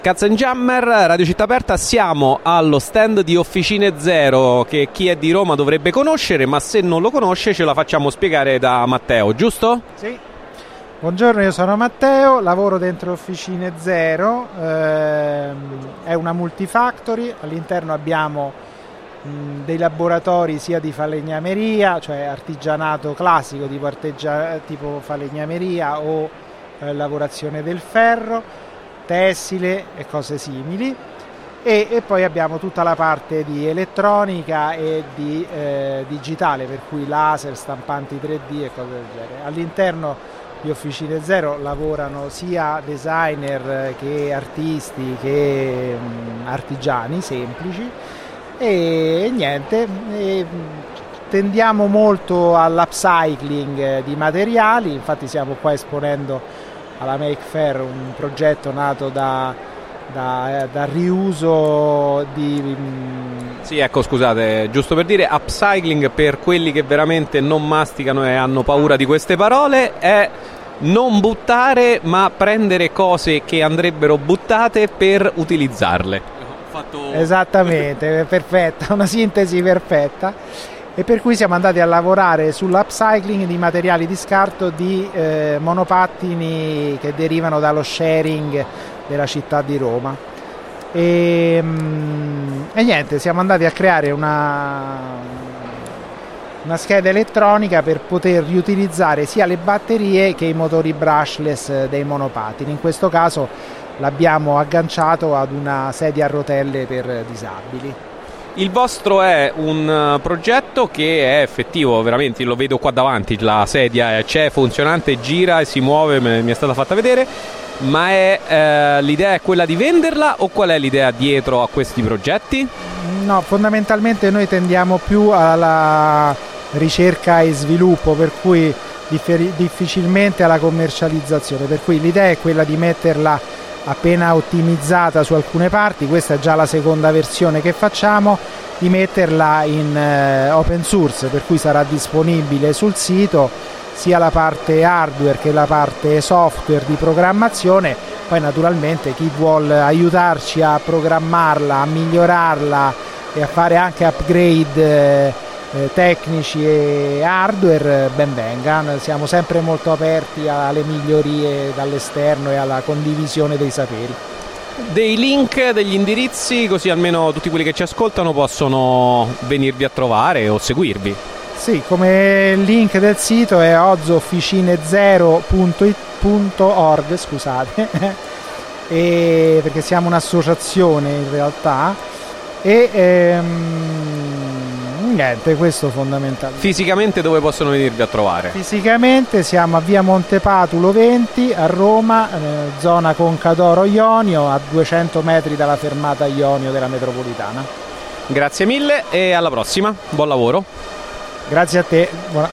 Katzenjammer, Radio Città Aperta, siamo allo stand di Officine Zero che chi è di Roma dovrebbe conoscere, ma se non lo conosce ce la facciamo spiegare da Matteo, giusto? Sì. Buongiorno, io sono Matteo, lavoro dentro Officine Zero, è una multifactory, all'interno abbiamo dei laboratori sia di falegnameria, cioè artigianato classico tipo falegnameria o lavorazione del ferro, tessile e cose simili, e poi abbiamo tutta la parte di elettronica e di digitale, per cui laser, stampanti 3D e cose del genere. All'interno di Officine Zero lavorano sia designer che artisti che artigiani semplici e niente, tendiamo molto all'upcycling di materiali, infatti stiamo qua esponendo alla Make Fair un progetto nato da riuso di... Sì, ecco, scusate, giusto per dire, upcycling per quelli che veramente non masticano e hanno paura di queste parole è non buttare ma prendere cose che andrebbero buttate per utilizzarle. Esattamente, perfetta, una sintesi perfetta. E per cui siamo andati a lavorare sull'upcycling di materiali di scarto di monopattini che derivano dallo sharing della città di Roma. E niente, siamo andati a creare una scheda elettronica per poter riutilizzare sia le batterie che i motori brushless dei monopattini. In questo caso l'abbiamo agganciato ad una sedia a rotelle per disabili. Il vostro è un progetto che è effettivo, veramente lo vedo qua davanti, la sedia c'è, funzionante, gira e si muove, mi è stata fatta vedere, ma l'idea è quella di venderla o qual è l'idea dietro a questi progetti? No, fondamentalmente noi tendiamo più alla ricerca e sviluppo, per cui difficilmente alla commercializzazione, per cui l'idea è quella di metterla appena ottimizzata su alcune parti, questa è già la seconda versione che facciamo, di metterla in open source, per cui sarà disponibile sul sito sia la parte hardware che la parte software di programmazione. Poi naturalmente chi vuol aiutarci a programmarla, a migliorarla e a fare anche upgrade tecnici e hardware, ben venga, siamo sempre molto aperti alle migliorie dall'esterno e alla condivisione dei saperi. Dei link, degli indirizzi, così almeno tutti quelli che ci ascoltano possono venirvi a trovare o seguirvi. Sì, come link del sito è ozzoofficinezero.org, scusate, perché siamo un'associazione in realtà, e niente, questo fondamentalmente. Fisicamente dove possono venirvi a trovare? Fisicamente siamo a via Montepatulo 20 a Roma, zona Conca d'Oro Ionio, a 200 metri dalla fermata Ionio della metropolitana. Grazie mille e alla prossima, buon lavoro. Grazie a te.